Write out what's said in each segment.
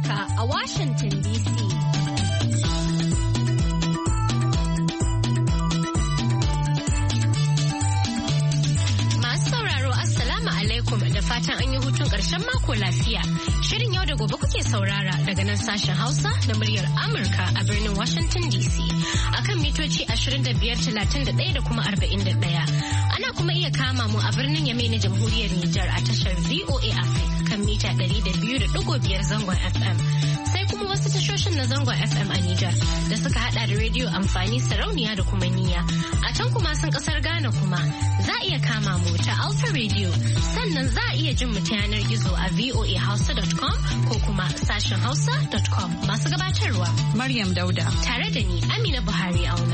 Amurka a Washington DC. Masu sauraro Assalamu alaikum da fatan an yi hutun ƙarshen mako lafiya. Shirin yau da gobe kuke saurara daga nan sashen Hausa da muryar Amurka a birnin Washington DC. Akan mitoci 25,31 da kuma 41. Ana kuma iya kama mu a birnin Yamai na Jamhuriyar Nijar a tashar VOA Africa kan mita 200.5 zangon FM. Sai kuma wasu tashoshin na zangon FM a Nijar da suka hada da rediyo amfani sarauniya da kuma niyya. A can kuma sun kasar Ghana kuma za a iya kama mu ta Alpha Radio sannan za a iya jin mu ta yanar gizo a voahausa.com ko kuma sashen hausa.com masu gabatarwa. Maryam Dauda. Tare da ni Amina Buhari Auna.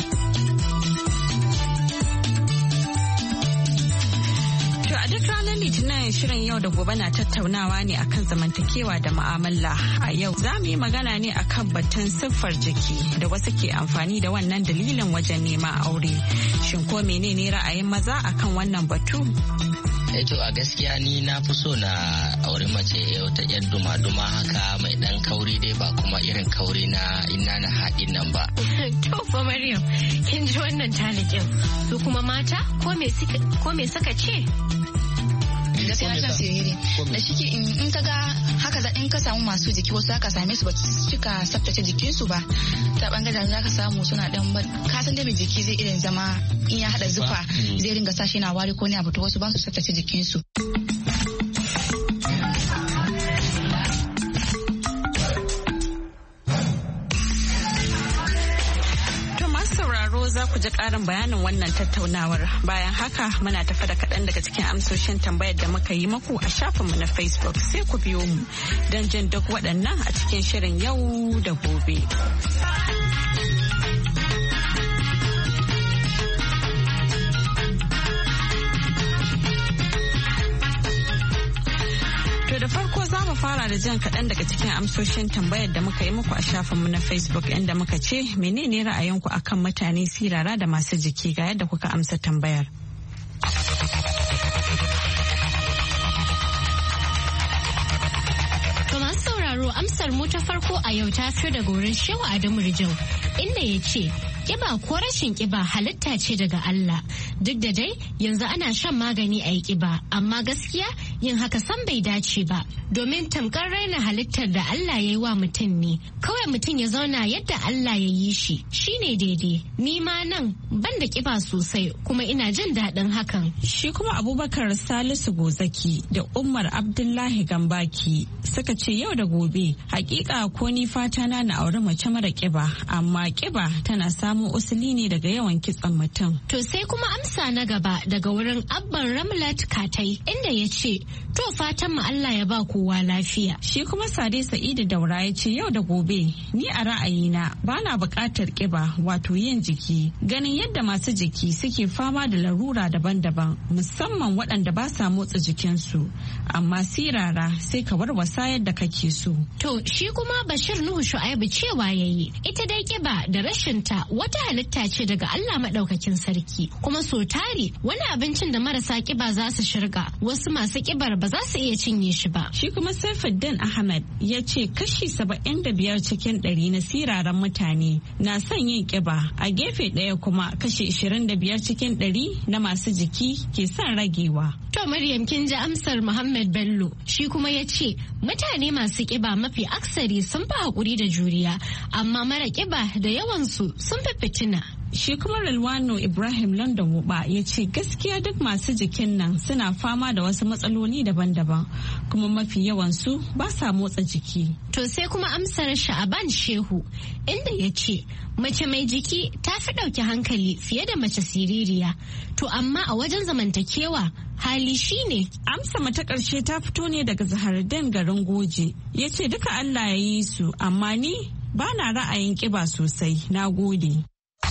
A duk ranar Litinin shirin yau da gobe na tattaunawa ne akan zamantakewa da mu'amala. A yau za mu yi magana ne akan batun siffar jiki da wasu ke amfani da wannan dalilin wajen neman aure. Shin ko menene ra'ayin maza akan wannan batu? To a gaskiya ni na fi so na auri mace ta yan duma-duma haka mai dan kauri dai ba kuma irin kauri na ina na haɗin nan ba. To fa Maryam, kin ji wannan talikin su kuma mata ko me suka ce? Gaskiya na siriri da shike in ka ga haka in ka samu masu jiki wasu aka same su ba su cika tsaftace jikinsu ba ta bangaren za ka samu suna dan ka san da mai jiki zai irin zama in ya hada zufa zai ringa sa shi na wari ko ne abu to wasu ba su tsaftace jikinsu. Za ku ji ƙarin bayanin wannan tattaunawar. Bayan haka muna tafa da kaɗan daga cikin amsoshin tambayar da muka yi maku a shafinmu na Facebook. Sai ku biyo mu don jin duk waɗannan a cikin shirin yau da gobe. Da farko za mu fara da jan kaɗan daga cikin amsoshin tambayar da muka yi muku a shafinmu na Facebook inda muka ce menene ra'ayinku akan mutane sirara da masu jiki ga yadda kuka amsa tambayar. Amsar mu ta farko a yau ta fito daga wurin Shehu Adamu Rijau inda ya ce kiba ko rashin kiba halitta ce daga Allah duk da dai yanzu ana shan magani a yi kiba amma gaskiya yin haka san bai dace ba domin tamkar raina halittar da Allah ya yi wa mutum ne kawai mutum ya zauna yadda Allah ya yi shi shine daidai ni ma nan ban da kiba sosai kuma ina jin daɗin hakan. Shi kuma Abubakar Salisu Gozaki da Umar Abdullahi Gambaki suka ce yau da gobe hakika ko ni fata na auri mace mara kiba amma kiba tana samun usuli ne daga yawan kitsan mutum. To sai kuma amsa na gaba daga wurin Abban Ramlat Katai inda ya ce to fatan mu Allah ya ba kowa lafiya. Shi kuma Sade Sa'idu Daura ya ce yau da gobe ni a ra'ayina bana buƙatar kiba wato yin jiki ganin yadda masu jiki suke fama da larura daban-daban musamman waɗanda ba sa motsa jikinsu amma sirara sai ka warwasa yadda kake so. To shi kuma Bashir Nuhu Shu'aibu cewa yayi ita dai kiba da rashinta wata halitta ce daga Allah maɗaukakin sarki kuma so tari wani abincin da marasa kiba za su shirga wasu masu kibar ba za su iya cinye shi ba. Shi kuma Saifuddin Ahmad ya ce kashi 75 cikin 100 na siraran mutane na son yin kiba a gefe ɗaya kuma kashi 25 cikin 100 na masu jiki ke son ragewa. To Maryam kin ji amsar Muhammad Bello shi kuma ya ce mutane masu kiba mafi aksari sun fi haƙuri da juriya amma mara kiba da yawansu sun fi fitina. Shi kuma Rilwano Ibrahim London Wuba ya ce gaskiya duk masu jikin nan suna fama da wasu matsaloli daban-daban kuma mafi yawansu ba sa motsa jiki. To sai kuma amsar Sha'aban Shehu inda ya ce mace mai jiki ta fi ɗauki hankali fiye da mace siririya. To amma a wajen zamantakewa hali shine. Amsa mata ƙarshe ta fito ne daga Zahardin garin Goje. Ya ce duka Allah ya yi su amma ni ba na ra'ayin ƙiba sosai. Na gode.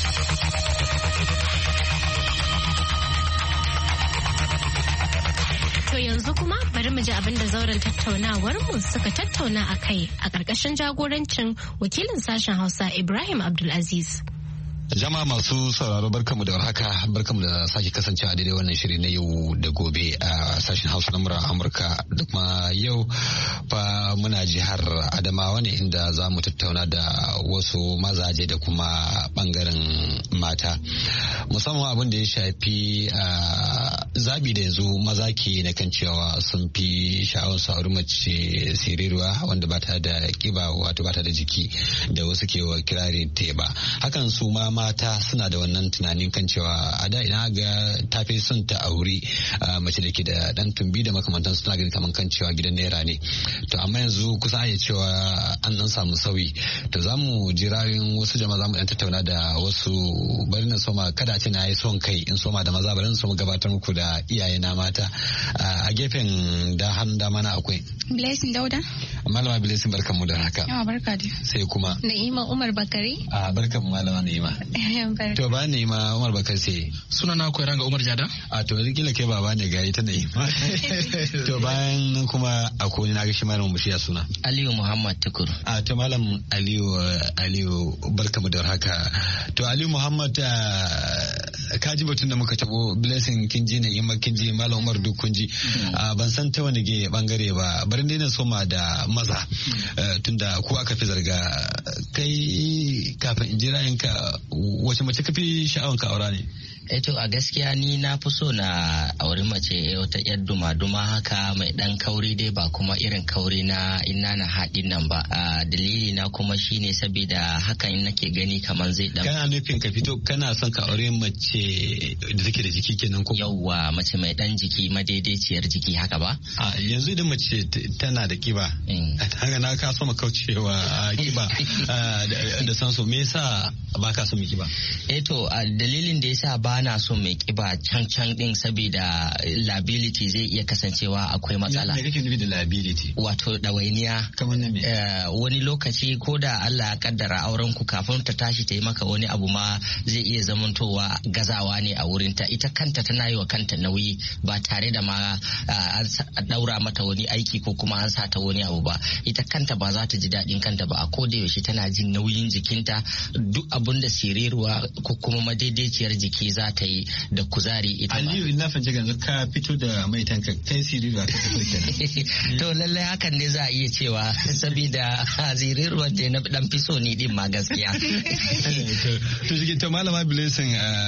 To yanzu kuma bari mu ji abin da zauren tattaunawar mu suka tattauna a kai a ƙarƙashin jagorancin wakilin sashen Hausa Ibrahim Abdulaziz. Jama'a masu sauraro barkamu da warhaka, barkamu da sake kasancewa a daidai wannan shiri na yau da gobe a sashen Hausa na murar Amurka. Da kuma yau fa muna jihar Adamawa ne inda za mu tattauna da wasu mazaje da kuma bangaren mata. Musamman abin da ya shafi zabi da yanzu maza ke na kan cewa sun fi sha'awar su auri mace siriruwa wanda ba ta da kiba, wato ba ta da jiki da wasu ke wa kirari teba. Hakan su ma mata suna da wannan tunanin kan cewa a da ina ga tafi son ta auri mace da ke da dan tumbi da makamantan suna gani kaman kan cewa gidan naira ne. To amma yanzu kusan a cewa an dan samu sauyi. To za mu ji ra'ayin wasu jama'a, za mu dan tattauna da wasu. Bari na soma, kada ce na yi son kai in soma da maza, bari na soma gabatar muku da iyaye na mata. A gefen da hannun dama na akwai Blessing Dauda. Malama Blessing, barkanmu da haka. Yawa, barka da. Sai kuma Na'ima Umar Bakari. Barkanmu malama Na'ima. To ba Na'ima Umar Bakari sai. Suna na koyar ga Umar Jada. To kila kai baba ne ga ita Na'ima. To bayan kuma akwai na ga shi malamin mu shi ya suna Aliyu Muhammad Tukur. To malam Aliyu barkamu da haka. To Aliyu Muhammad, ka ji batun da muka tabo Blessing kin ji, Na'ima kin ji, malam Umar duk kun ji. Ban san ta wani bangare ba, bari dai na soma da maza tunda ko aka fi zarga. Kai kafin in ji ra'ayinka, wace mace ka fi sha'awan ka aura ne? To a gaskiya ni na fi so na auri mace wata yar duma-duma haka mai dan kauri dai, ba kuma irin kauri na ina na haɗin nan ba. Dalili na kuma shine saboda hakan nake gani kamar zai dan. Kana nufin ka fito kana son ka aure mace da take da jiki kenan ko? Yawwa, mace mai dan jiki, madaidaiciyar jiki haka ba? Yanzu idan mace tana da kiba, haka na ka so kaucewa kiba da san so, me yasa ba ka so mai kiba? To dalilin da yasa ba na so mai kiba can din saboda liability zai iya kasancewa akwai matsala. Me kake nufi da liability? Wato dawainiya. Kamar na me? Wani lokaci ko da Allah ya kaddara auren ku, kafin ta tashi ta yi maka wani abu ma zai iya zamantowa gazawa ne a wurin ta. Ita kanta tana yi wa kanta nauyi ba tare da ma an daura mata wani aiki ko kuma an sa ta wani abu ba. Ita kanta ba za ta ji daɗin kanta ba, a koda yaushe tana jin nauyin jikinta. Duk abun da siriruwa ko kuma madaidaiciyar jiki za ta yi da kuzari ita ba. Aliyu, ina fahimci yanzu ka fito da mai tanka, kai siriruwa ta fito kenan. To lallai hakan ne za a iya cewa saboda siriruwa da na dan fi so ni din ma gaskiya. To shi to malama Blessing,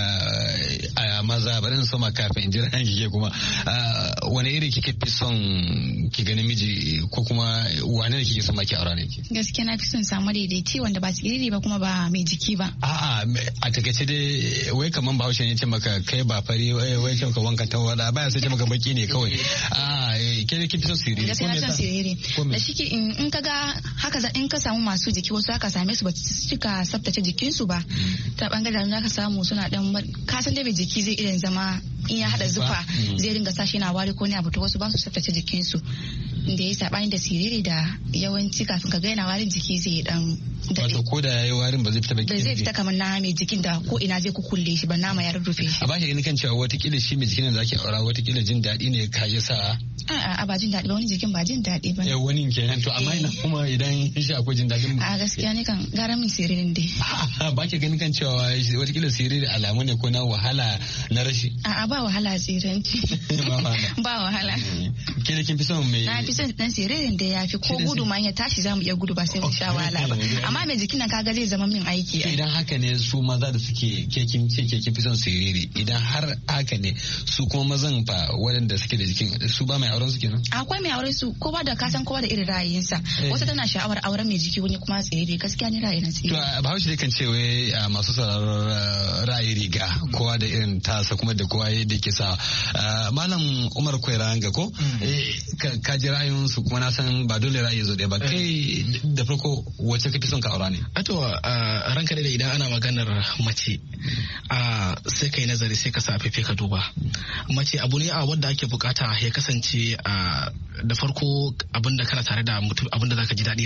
a maza bari in soma kafin in jira kike kuma wani iri kike fi son ki gani miji, ko kuma wane ne kike son ma ki aura ne? Gaskiya na fi son samu daidaici wanda ba siriri ba kuma ba mai jiki ba. A takaice dai wai kaman Bahaushe ne ce maka kai ba fari, wai kai ka wankan ta wada baya sai ce maka baki ne kawai. Ke ne kin fi son siriri? Gaskiya na son siriri. Da shi in ka ga haka, in ka samu masu jiki wasu aka same su ba su cika tsaftace jikinsu ba, ta bangaren da ka samu suna dan kasan da mai jiki zai irin zama in ya hada zufa zai ringa sashi na wari ko ne abu, to wasu ba su tsaftace jikinsu, da ya sabani da siriri da yawanci kafin ka ga yana warin jiki zai dan wato ko da yayi warin ba zai fita ba, ba zai fita kamar na mai jikin da ko ina zai kukulle shi ba, nama ya rurrufe shi. A ba shi ganin kan cewa watakila shi mai jikin da zaki aura watakila jin daɗi ne ka yi sa. A ba jin daɗi ba, wani jikin ba jin daɗi ba. Wani kenan, to amma ina kuma idan shi akwai jin daɗin. A gaskiya ne kan gara min siririn dai. Ba ki ganin kan cewa watakila siriri alamu ne ko na wahala na rashi? A'a, ba wahala siranci. Ba wahala. Ke da kin fi son mai? Na fi son dan siririn da ya fi, ko gudu ma ya tashi zamu iya gudu ba sai mu sha wahala ba. Amma mai jikin nan kaga zai zama min aiki. Idan haka ne su maza da suke kekin fi son siriri, idan har haka ne su kuma mazan fa waɗanda suke da jikin su ba mai auren su kenan? Akwai mai auren su, kowa da kasan kowa da irin ra'ayinsa. Wata tana sha'awar auren mai jiki, wani kuma tsiriri. Gaskiya ne ra'ayin tsiriri. To Bahaushe dai kan ce wai masu sauraron ra'ayi riga, kowa da irin tasa kuma da kowa yadda ke sa. Malam Umar Kwairanga ko ka ji ra'ayin su, kuma na san ba dole ra'ayi zo ɗaya ba. Kai da farko wace ka fi son ka aura ne? Ranka da idan ana maganar mace sai kai nazari, sai ka sa fefe ka duba. Mace abu ne wadda ake bukata ya kasance da farko abinda kana tare da mutum, abinda zaka ji daɗi a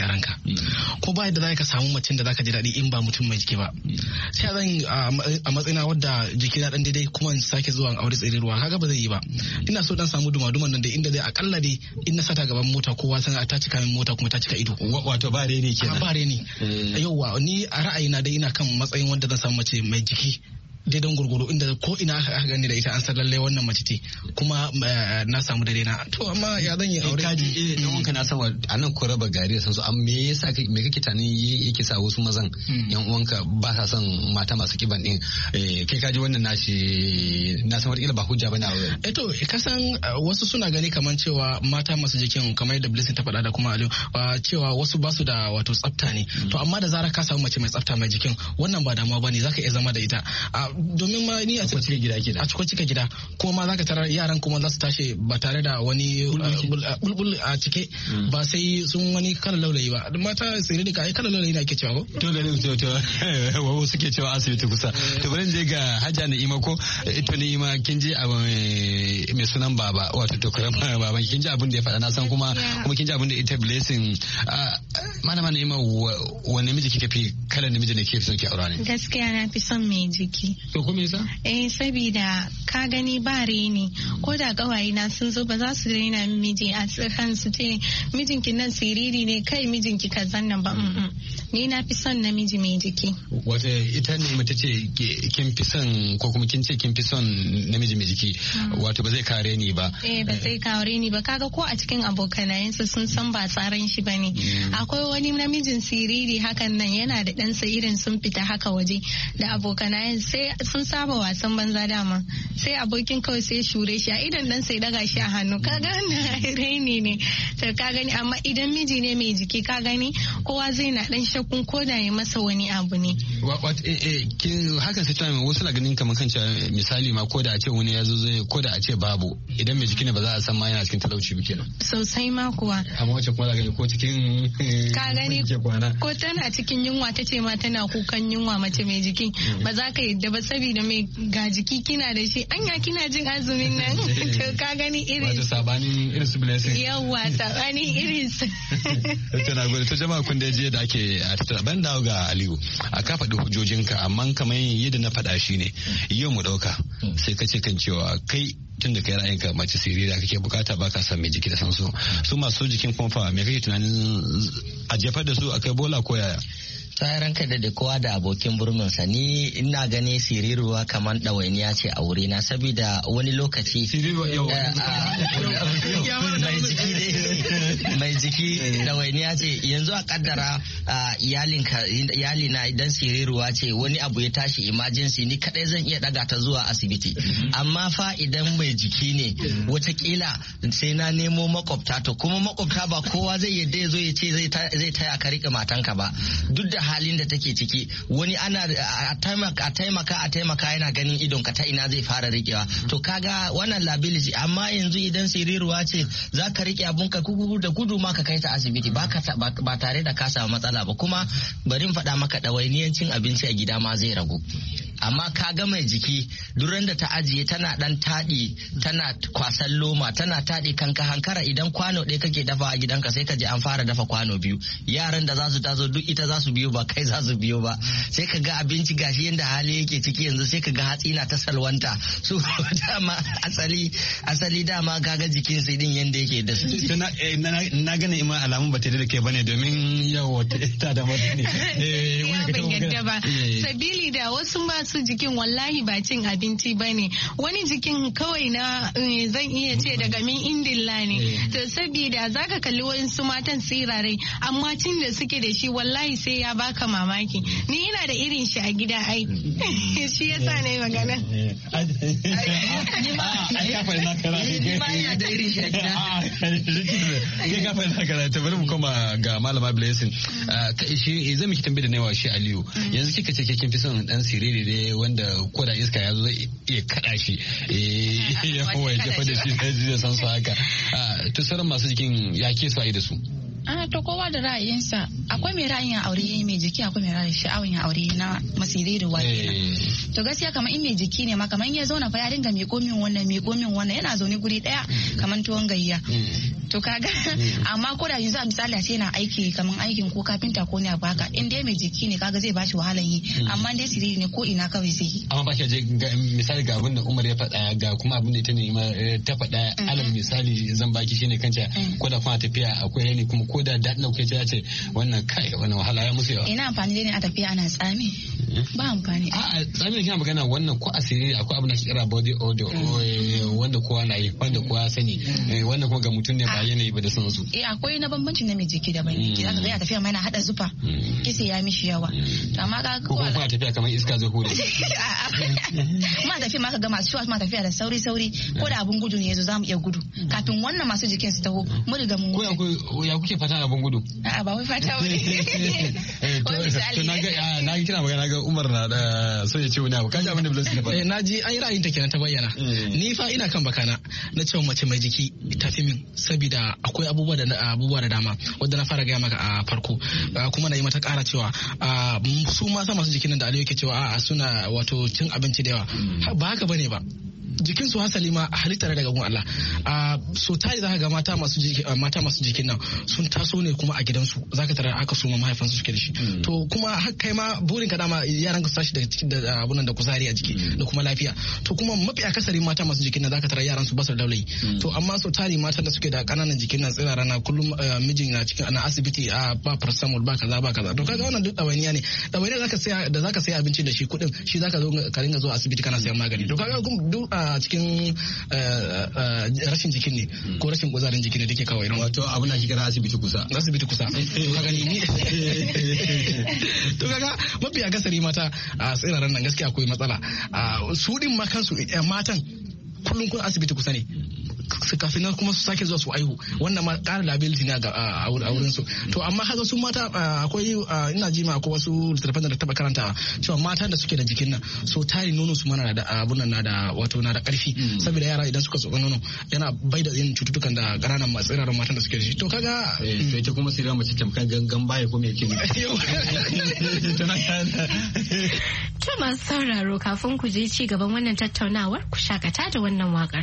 yaranka. Ko ba yadda za ka samu macen da za ka ji daɗi in ba mutum mai jiki ba. Sai zan a matsayina wadda jiki na dan daidai kuma in sake zuwa aure tsirirwa kaga ba zai yi ba. Ina so dan samu dumaduman nan da inda zai akalla dai in na sata gaban mota kowa san ta cika min mota kuma ta cika ido. Wato ba reni kenan. Ba reni. Yauwa ni a ra'ayina dai ina kan matsayin wanda zan samu mace mai jiki daidan gurguru inda ko ina aka gani da ita an san lalle wannan mace ce kuma na samu dare na to amma ya zan yi aure kaji dan wanka na san anan ko raba gari da sansu amma me yasa me kake tani yake sa wasu mazan yan uwanka ba sa son mata masu kiban din kai kaji wannan nashi na san wata ba hujja bane a to ka san wasu suna gani kaman cewa mata masu jikin kamar yadda Blessing ta faɗa da kuma Aliyu cewa wasu ba su da wato tsafta ne to amma da zarar ka samu mace mai tsafta mai jikin wannan ba damuwa bane zaka iya zama da ita domin ma ni a cikin gida ke a cikin cika gida ko ma zaka tarar yaran kuma za su tashi ba tare da wani bulbul a cike ba sai sun wani kala laulayi ba mata sai da kai kala laulayi na ake cewa ko to ga wawo suke cewa asibiti kusa to bari je ga Hajja Na'ima ko ita Na'ima kin je mai sunan baba wato to karama baban kin ji abin da ya faɗa na san kuma kin ji abin da ita Blessing malama Na'ima wani miji kike fi kalan namiji ne kike son ki aura ne gaskiya na fi son mai jiki. To kuma yasa? Sabida ka gani ba reni ko da gawaye na sun zo ba za su rena miji a tsakan su ce mijinki nan siriri ne kai mijinki kazan nan ba ni na fi son namiji mai jiki. Wata ita ne mata ce kin fi son ko kuma kin ce kin fi son namiji mai jiki wato ba zai kare ni ba. Ba zai kare ni ba kaga ko a cikin abokanayensa sun san ba tsaran shi bane. Akwai wani namijin siriri hakan nan yana da ɗansa irin sun fita haka waje da abokanayen sai sun saba wasan banza dama sai abokin kawai sai shure shi a idan dan sai daga shi a hannu ka gani raini ne to ka gani amma idan miji ne mai jiki ka gani kowa zai na dan shakkun ko da ya masa wani abu ne hakan sai tana wasu na ganin kamar kanci misali ma ko da a ce wani ya zo zai ko da a ce babu idan mai jiki ne ba za a san ma yana cikin talauci ba kenan sosai ma kuwa amma wacce kuma za gani ko cikin ka gani ko tana cikin yunwa ta ce ma tana kukan yunwa mace mai jiki ba za ka yadda ba saboda mai ga jiki kina da shi anya kina jin azumin nan to ka gani irin wato sabanin irin su Blessing yawa sabanin irin su to na gode to jama'a kun da je da ake a tattara ban dawo ga Aliyu a ka faɗi hujjojinka amma kamar yadda na faɗa shi ne yau mu ɗauka sai ka ce kan cewa kai tun da kai ra'ayinka mace sirira kake bukata baka san mai jiki da san su masu jikin kuma fa me kake tunanin a jefar da su akai bola ko yaya sai ranka da kowa da abokin burminsa ni ina gani siriruwa kamar ɗawainiya ce a wurina saboda wani lokaci mai jiki ɗawainiya ce yanzu a kaddara iyalina idan siriruwa ce wani abu ya tashi emergency ni kadai zan iya daga ta zuwa asibiti amma fa idan mai jiki ne watakila sai na nemo makwabta to kuma makwabta ba kowa zai yadda ya zo ya ce zai taya ka rike matanka ba duk da halin da take ciki wani ana a taimaka yana ganin idon ka ta ina zai fara rikewa to kaga wannan liability amma yanzu idan siriruwa ce za ka rike abun ka da gudu ma ka kai ta asibiti ba tare da ka samu matsala ba kuma bari in faɗa maka ɗawainiyan cin abinci a gida ma zai ragu amma ka ga mai jiki duran da ta ajiye tana dan taɗi tana kwasan loma tana taɗi kanka hankara idan kwano ɗaya kake dafa a gidanka sai ka je an fara dafa kwano biyu yaran da za su tazo duk ita za su biyo ba kai za su biyo ba sai ka ga abinci gashi yanda hali yake ciki yanzu sai ka ga hatsi na ta salwanta su dama asali dama kaga jikin sai din yanda yake da su na gane ima alamun ba ta da ke bane domin yawa ta da mutane ban yadda ba sabili da wasu masu jikin wallahi ba cin abinci bane wani jikin kawai na zan iya ce daga min indilla ne to sabida zaka kalli wasu matan tsirarai amma cin da suke da shi wallahi sai ya baka mamaki ni ina da irin shi a gida ai shi yasa ne magana bari mu koma ga malama Blessing shi zai miki tambaye da newa shi Aliyu yanzu kika ce kin fi son dan siriri ne wanda ko da iska ya zo zai iya kada shi ya kawai jefa da shi da san su haka to sauran masu jikin ya ke su a yi da su to kowa da ra'ayinsa akwai mai ra'ayin aure mai jiki akwai mai ra'ayin sha'awin aure na masiriruwa to gaskiya kamar in mai jiki ne ma kamar in ya zauna fa ya dinga mai komin wannan yana zaune guri daya kamar tuwon gayya to kaga amma ko da yanzu a misali a ce yana aiki kamar aikin ko kafinta ko ne a baka in dai mai jiki ne kaga zai bashi wahalan yi amma dai siriri ne ko ina kawai zai yi. Amma ba shi misali ga abin da Umar ya faɗa ga kuma abin da ita ne ta faɗa alal misali zan baki shine kanta ko da kuma tafiya akwai yani kuma ko da daɗin kuke ce wannan kai wannan wahala ya musu yawa. Ina amfani dai ne a tafiya ana tsami ba amfani. A tsami ne kina magana wannan ko asiri akwai abin da ke kira body odor wanda kowa na yi wanda kowa sani wannan kuma ga mutum ne ba yanayi ba da san su. Akwai na bambancin na mai jiki da bai jiki zaka ga ya tafiya mai na hada zufa kisa ya mishi yawa to amma ga ko kuma tafiya kamar iska zai hure. Ma tafiya ma ka ga masu ciwa ma tafiya da sauri ko da abun gudu ne yazo zamu iya gudu kafin wannan masu jikin su taho mu riga mun ko ya kuke fata abun gudu? A'a ba wai fata wani. To na ga kina magana ga Umar na da so ya ce wani abu kaji abin da Blessing ya faɗa. Na ji an yi ra'ayin ta kenan ta bayyana. Ni fa ina kan bakana na cewa mace mai jiki tafi min saboda akwai abubuwa da dama wanda na fara gaya maka a farko kuma na yi mata ƙara cewa su mata masu jikin nan da Aliyu yake cewa suna wato cin abinci da yawa ba haka bane ba. Jikin su hasali ma halitta daga gun Allah so tari zaka ga mata masu jikin nan sun taso ne kuma a gidansu zaka tarar aka suma mahaifansu suke da shi to kuma kai ma burin ka dama yaran ka su tashi da abunan da kuzari a jiki da kuma lafiya to kuma mafi akasari mata masu jikin nan zaka tarar yaran su basu da daulayi to amma so tari mata da suke da kananan jikin nan tsira rana kullum mijin na cikin ana asibiti ba paracetamol ba kaza to kaga wannan duk dawainiya ne dawainiya zaka saya abinci da shi kudin shi zaka zo ka ringa zuwa asibiti kana sayan magani to kaga duk cikin rashin jikin ne ko rashin kuzarin jikin ne da ke kawo irin wato abin da ake kira asibiti kusa kaga ni to kaga mafi akasari mata a tsiraran nan gaskiya akwai matsala su din ma kansu matan kullum kun asibiti kusa ne kafin nan kuma su sake zuwa su aihu wannan ma ƙara liability ne a wurin su to amma haka su mata akwai ina ji ma akwai wasu littattafan da taba karantawa cewa mata da suke da jikin nan so tari nono su mana da abun nan na da ƙarfi saboda yara idan suka tsotsa nono yana bai da yin cututtukan da ƙananan matsiraran matan da suke da shi to kaga to ita kuma sirra mace tamkar gangan baya ko me yake to masu sauraro kafin ku je ci gaban wannan tattaunawar ku shakata da wannan wakar.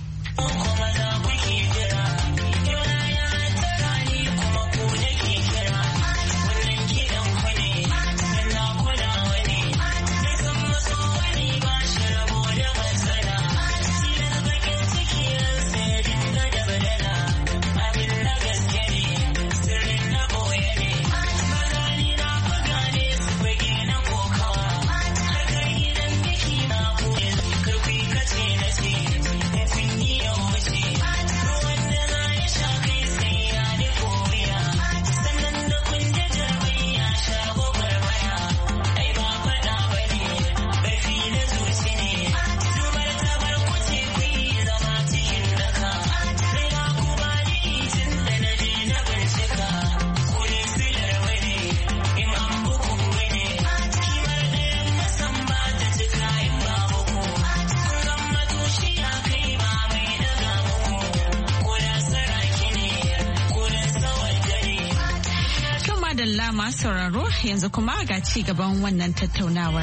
Masu sauraro yanzu kuma ga ci gaban wannan tattaunawar.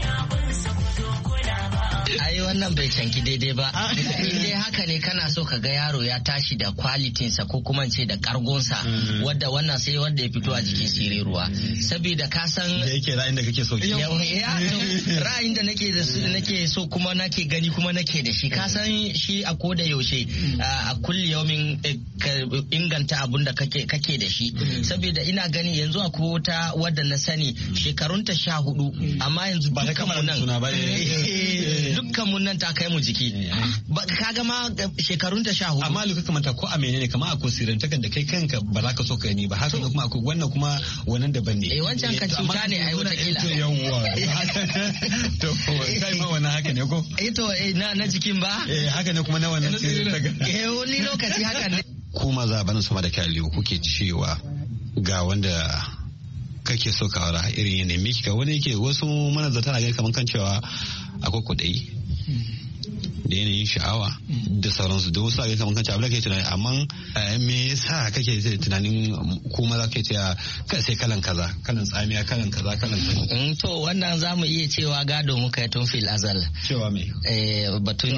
Ai wannan bai canki daidai ba. Dai haka ne kana so ka ga yaro ya tashi da kwalitinsa ko kuma ce da kargonsa wadda wannan sai wanda ya fito a jikin siriruwa. Saboda ka san da yake ra'ayin da kake so. Ra'ayin da nake so kuma nake gani kuma nake da shi. Ka san shi a koda yaushe a kulli yaumin inganta abun da kake da shi. Saboda ina gani yanzu akwai wata wadda na sani shekarunta 14 amma yanzu ba da kamar nan. Dukkan mun nan ta kai mu jiki. Kaga ma shekarun ta 14. Amma luka kamanta ko a menene kamar a kosirantakan da kai kanka ba za ka so ka ni ba haka kuma akwai wannan kuma wannan daban ne. Wancan ka cuta ne ai wata kila. Yawwa. To kai ma wannan haka ne ko? To na jikin ba? Haka ne kuma na wannan sirrintakan. Wani lokaci haka ne. Ku maza bana sama da kyaliyo kuke cewa ga wanda kake so ka aura irin yanayin miki ka wani yake wasu manazarta na gani kamar kan cewa akwai kuɗi da yanayin sha'awa da sauransu da wasu ake kamar kanci abu da ke tunani amma me yasa kake tunanin ko maza ke cewa sai kalan kaza kalan tsamiya kalan kaza kalan kaza. To wannan za mu iya cewa gado muka yi tun fil azal. Cewa me? Batun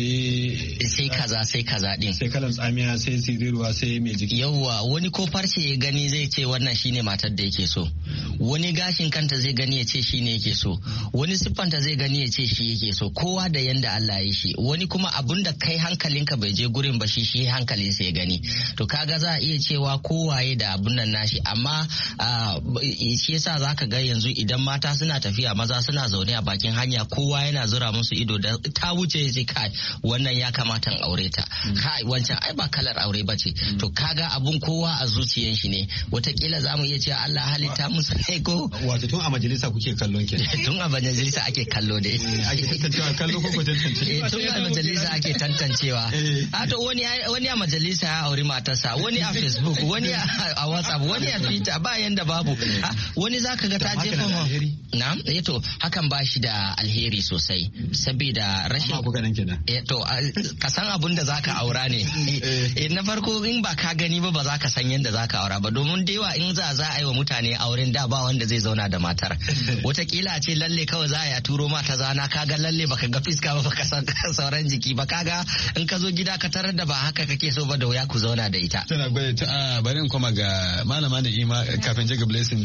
sai kaza din. Sai kalan tsamiya sai siriruwa sai mai jiki. Yawwa wani ko farce ya gani zai ce wannan shine matar da yake so. Wani gashin kanta zai gani ya ce shine yake so. Wani siffanta zai gani ya ce shi yake so. Kowa da yanda Allah ya shi. Wani kuma abun da kai hankalinka bai je gurin ba shi hankalin sai ya gani. To kaga za a iya cewa kowaye da abun nan nashi amma shi yasa zaka ga yanzu idan mata suna tafiya maza suna zaune a bakin hanya kowa yana zura musu ido da ta wuce sai kai wannan ya kamata in aure ta. Kai wancan ai ba kalar aure ba ce. To kaga abun kowa a zuciyan shi ne. Watakila za mu iya cewa Allah halitta musu ne ko. Wato tun a majalisa kuke kallon ke. Tun a majalisa ake kallo da ake tantancewa kallo ko tantance. Tun a majalisa ake tantancewa. To wani a majalisa ya auri matarsa, wani a Facebook, wani a WhatsApp, wani a Twitter ba yanda babu. Wani zaka ga ta jefa na to hakan ba shi da alheri sosai saboda rashin to ka san abun da zaka aura ne. Na farko in ba ka gani ba za ka san yanda zaka aura ba domin da yawa in za a yi wa mutane auren da ba wanda zai zauna da matar. Watakila a ce lalle kawai za a ya turo mata zana kaga lalle baka ga fiska ba baka san sauran jiki ba kaga in ka zo gida ka tarar da ba haka kake so ba da wuya ku zauna da ita. Bari in koma ga malama da ima kafin je ga Blessing.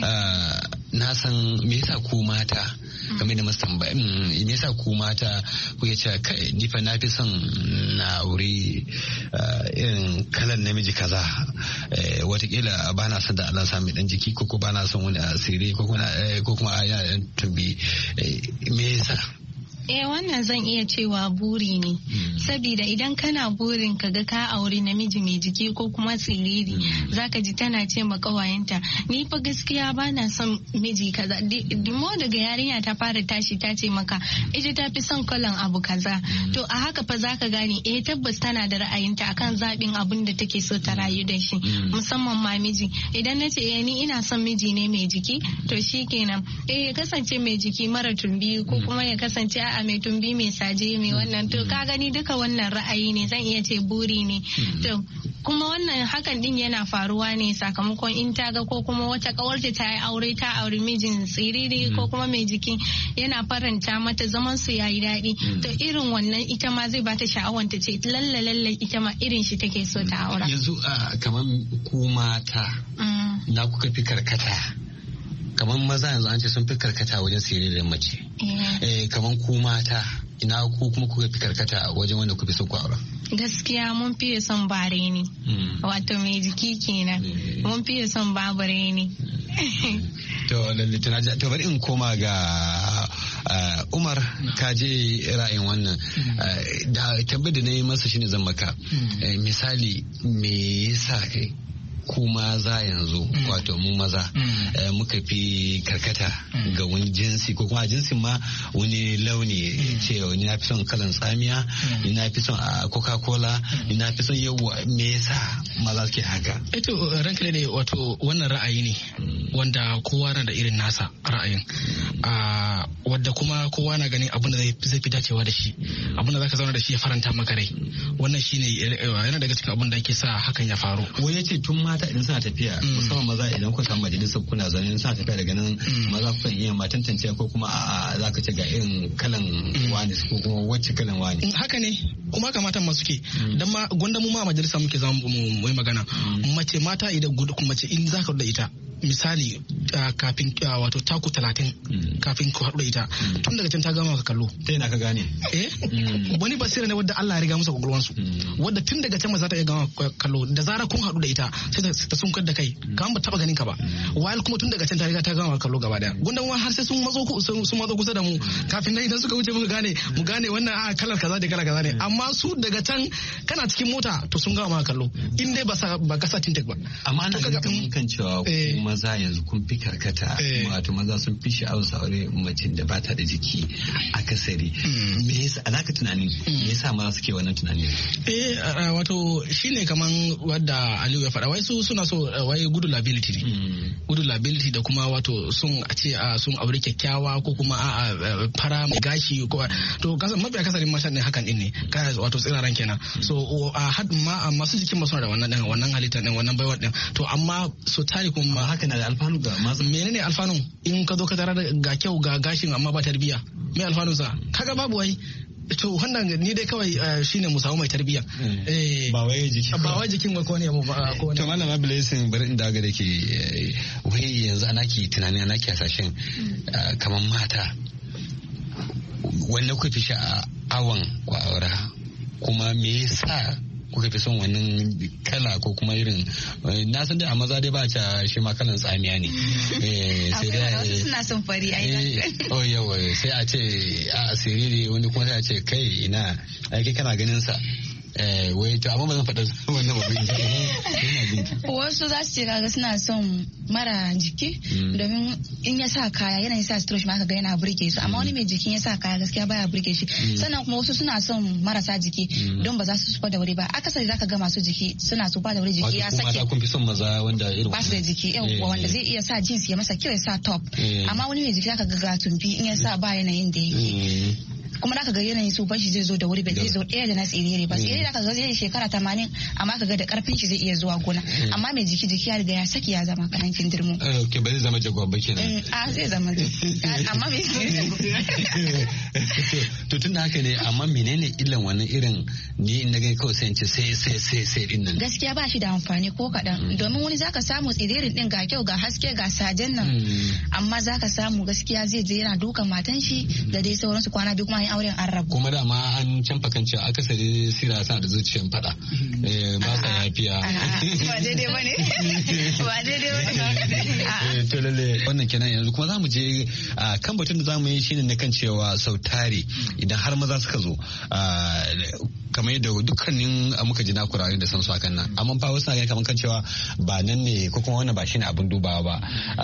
Na san me yasa ku mata game da tambaya me yasa ku mata ku ya ce kai ni fa na fi son na aure irin kalan namiji kaza watakila ba na son da Allah sami dan jiki ko ba na son wani asiri ko kuma a yana tumbi me yasa? Wannan zan iya cewa buri ne. Saboda idan kana burin ka ga ka aure namiji mai jiki ko kuma tsiriri zaka ji tana ce ma kawayenta ni fa gaskiya ba na son miji kaza. Dimo daga yarinya ta fara tashi ta ce maka ita ta fi son kalan abu kaza. To a haka fa zaka gane tabbas tana da ra'ayinta akan zabin abun da take so ta rayu da shi. Musamman ma miji. Idan na ce ni ina son miji ne mai jiki to shikenan ya kasance mai jiki mara tumbi ko kuma ya kasance a mai tumbi mai saje mai wannan to ka gani duka wannan ra'ayi ne zan iya ce buri ne. To kuma wannan hakan din yana faruwa ne sakamakon in ta ga ko kuma wata kawarta ta yi aure ta aure mijin tsiriri ko kuma mai jiki yana faranta mata zaman su yayi daɗi to irin wannan ita ma zai bata sha'awar ta ce lalle ita ma irin shi take so ta aura. Yanzu kamar ku mata na kuka fi karkata kamar maza yanzu an ce sun fi karkata wajen siririn mace. Kamar ku mata ina ku kuma kuka fi karkata wajen wanda ku fi son ku aura. Gaskiya mun fiye son bare ne. Wato mai jiki kenan. Mun fiye son babare ne. To lalle to bari in koma ga Umar ka je ra'ayin wannan da tabbata na yi masa shine zan maka misali me yasa ku maza yanzu wato mu maza muka fi karkata ga wani jinsi ko kuma jinsin ma wani launi ce ni na fi son kalan tsamiya ni na fi son coca-cola ni na fi son yawa me yasa maza suke haka. Eto ranka ne wato wannan ra'ayi ne wanda kowa na da irin nasa ra'ayin wadda kuma kowa na ganin abin da zai fi dacewa da shi abin da zaka zauna da shi ya faranta maka rai wannan shine yana daga cikin abin da yake sa hakan ya faru. Wai yace tun mata idan suna tafiya musamman maza idan ku samu majalisar kuna zaune suna tafiya daga nan maza ku iya ma tantance ko kuma za ka ce ga irin kalan wani ko kuma wacce kalan wani. Haka ne kuma haka matan ma suke dan ma gwanda mu ma majalisa muke zama mu yi magana mace mata idan mace in za ka da ita misali kafin wato taku 30 kafin ku haɗu da ita tun daga can ta gama ka kallo. Ta yana ka gane? Wani basira ne wadda Allah ya riga musu kwakwalwansu wadda tun daga can ba za ta iya gama kallo da zarar kun haɗu da ita sai ta sunkar da kai kan ba taɓa ganin ka ba while kuma tun daga can ta riga ta gama kallo gaba daya gunda ma har sai sun matso kusa da mu kafin nan idan suka wuce mu gane wannan kalar kaza da kalar kaza ne amma su daga can kana cikin mota to sun gama kallo in dai ba ka sa tintek ba. Amma ana ganin kan cewa maza yanzu kun fi karkata wato maza sun fi sha'awar saurare mace da ba ta da jiki akasari. Me yasa alaka tunani me yasa maza suke wannan tunani? Wato shine kaman wadda Aliyu ya faɗa, wai su suna so wai good liability ne. Good liability da kuma wato sun a ce sun aure kyakkyawa ko kuma a fara mai gashi ko to mafi akasarin mata ne hakan din ne wato tsiraran kenan. So masu jikin masu da wannan halitta din wannan baiwar din, to amma so tari kuma haka na da alfanu ga masu. Menene alfanu in ka zo ka tarar ga kyau ga gashin amma ba tarbiya, me alfanun sa? Kaga babu wai. To wannan ni dai kawai shine mu samu mai tarbiya. Ba wai jikin wai ko ne ba ko ne. To malama Blessing bari in daga dake wai yanzu anaki tunani anaki hasashen kaman mata wanda kuka fi sha'awan kwara kuma me yasa kuka fi son wannan kala ko kuma irin na san dai a maza dai ba ta shi ma kalan tsamiya ne. Sai dai suna son fari ai. Yawa sai a ce a siriri wani kuma sai a ce kai ina ai kana ganin sa. Wai to amma ba zan faɗa wannan babin. Wasu za su ce kaga suna son mara jiki domin in ya sa kaya yana sa strosh ma kaga yana burge su, amma wani mai jikin ya sa kaya gaskiya baya burge shi. Sannan kuma wasu suna son marasa jiki don ba za su sufa da wuri ba. Akasari zaka ga masu jiki suna sufa da wuri, jiki ya sake. Wato kun fi son maza wanda irin ba su da jiki wanda zai iya sa jeans ya masa kyau ya sa top, amma wani mai jiki zaka ga tumbi in ya sa ba yanayin da yake. Kuma zaka ga yanayin su bashi zai zo da wuri, ba zai zo ɗaya da na tsiriri ba. Tsiriri zaka ga zai shekara 80 amma ka ga da karfin shi zai iya zuwa gona, amma mai jiki ya riga ya saki ya zama kanan kindirmo. Okay, ba zai zama jagwa ba kenan. Zai zama amma mai to tun da haka ne, amma menene illan wannan irin ni in na gani kawai sai in ce sai din nan. Gaskiya ba shi da amfani ko kaɗan, domin wani zaka samu tsiririn din ga kyau ga haske ga sajen nan, amma zaka samu gaskiya zai je yana dukan matan shi da dai sauransu, kwana biyu kuma yin auren an rabu. Kuma da ma an canfa kan cewa akasari sira sa da zuciyan fada ba sa yafiya. Ba daidai bane. Ba daidai bane. To lalle wannan kenan. Yanzu kuma zamu je kan batun da zamu yi shine na kan cewa sautari idan har maza suka zo kamar yadda dukkanin muka ji na kurare da san su hakan nan, amma fa wasu na ganin kamar kan cewa ba nan ne ko kuma wannan ba shine abin dubawa ba.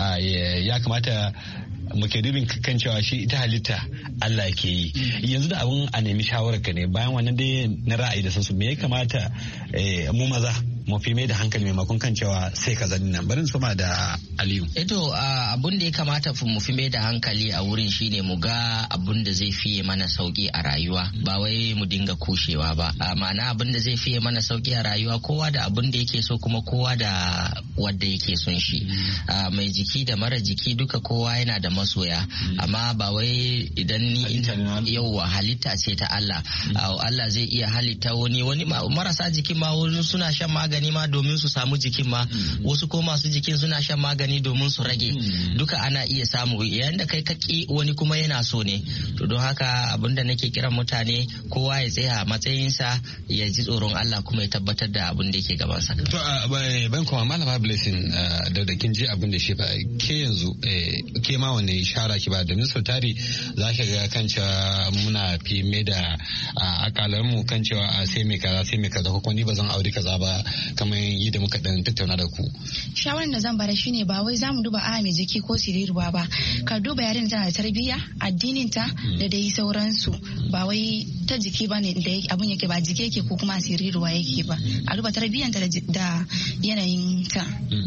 Ya kamata muke dubin kan cewa shi ita halitta Allah ke yi. Yanzu da abun a nemi shawarar ka ne bayan wannan dai na ra'ayi da sansu, me ya kamata mu maza mu fi mai da hankali maimakon kan cewa sai ka zanni nan. Bari soma da Aliyu. Abun da ya kamata mu fi mai da hankali a wurin shine mu ga abun da zai fiye mana sauki a rayuwa, ba wai mu dinga kushewa ba. Ma'ana abun da zai fiye mana sauki a rayuwa, kowa da abun da yake so kuma kowa da wanda yake son shi. Mai jiki da mara jiki duka kowa yana da masoya, amma ba wai idan ni yauwa halitta ce ta Allah. Allah zai iya halitta wani marasa jikin ma wani suna shan magani ma domin su samu jikin ma, wasu ko masu jikin suna shan magani domin su rage. Duka ana iya samu, yayin da kai kaki wani kuma yana so ne. To don haka abinda nake kiran mutane kowa ya tsaya matsayinsa, ya ji tsoron Allah kuma ya tabbatar da abin da yake gabansa. To ban kuma malama Blessing da kin ji abin da shi ba ke yanzu ke ma wani shara ki ba, domin sau tari za ka ga kan cewa muna fi mai da akalar mu kan cewa sai mai kaza ko kuma ni ba zan aure kaza ba, kamar yadda muka dan tattauna da ku. Shawarar da zan bada shine ba wai zamu duba mai jiki ko siriruwa ba, ka duba yarin tana da tarbiyya, addinin ta da dai sauransu, ba wai ta jiki bane da abun yake, ba jiki yake ko kuma siriruwa yake ba. A duba tarbiyyanta da yanayin ta.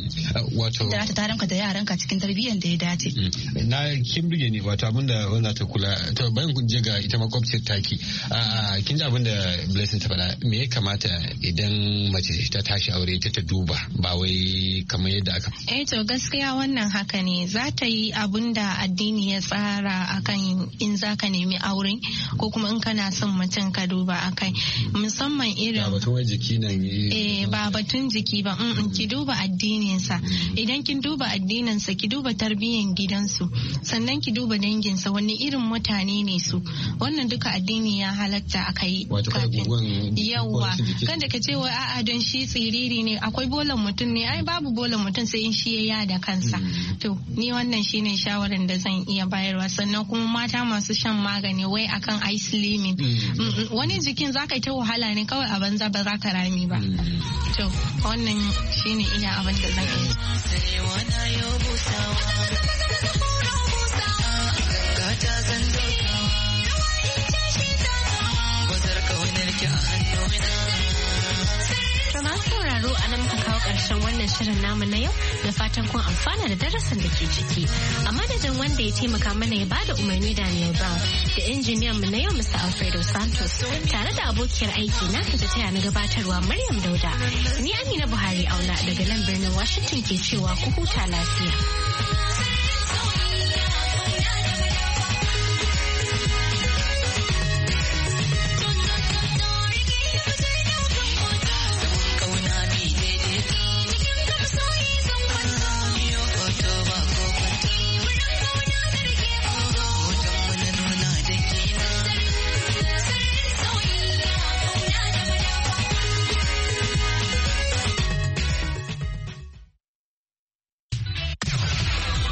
Wato da ta taranka da yaranka cikin tarbiyyar da ya dace. Na kin buge ni, wato abinda wanda ta kula. To bayan kun je ga ita makwabciyar taki, kin ji abinda Blessing ta faɗa, me ya kamata idan mace ta tashi aure ta duba, ba wai kamar yadda aka. To gaskiya wannan haka ne, za ta yi abinda addini ya tsara akan in za ka nemi aure ko kuma in kana son mutum ka duba akai, musamman irin ba batun wai jiki nan ba batun jiki ba, ki duba addininsa. Idan kin duba addininsa, ki duba tarbiyyan gidansu, sannan ki duba danginsa, wani irin mutane ne su. Wannan duka addini ya halatta aka yi. Yawa kada ka ce wai a'a don shi tsiriri ne akwai bolan mutum ne ai babu bolan mutum sai in shi ya da kansa. To ni wannan shine shawaran da zan iya bayarwa. Sannan kuma mata masu shan magani wai akan eye slimming wani jikin zaka yi ta wahala ne kawai a banza ba za ka rami ba. To wannan shine iya abin da zan yi. sauraro a nan muka kawo ƙarshen wannan shirin namu na yau da fatan kun amfana da darasin da ke ciki. A madadin wanda ya taimaka mana ya bada umarni Daniel Brown da injiniyan mu na yau Mr. Alfredo Santos tare da abokiyar aiki na ta taya na gabatarwa Maryam Dauda. Ni Amina Buhari Auna daga nan birnin Washington ke cewa ku huta lafiya.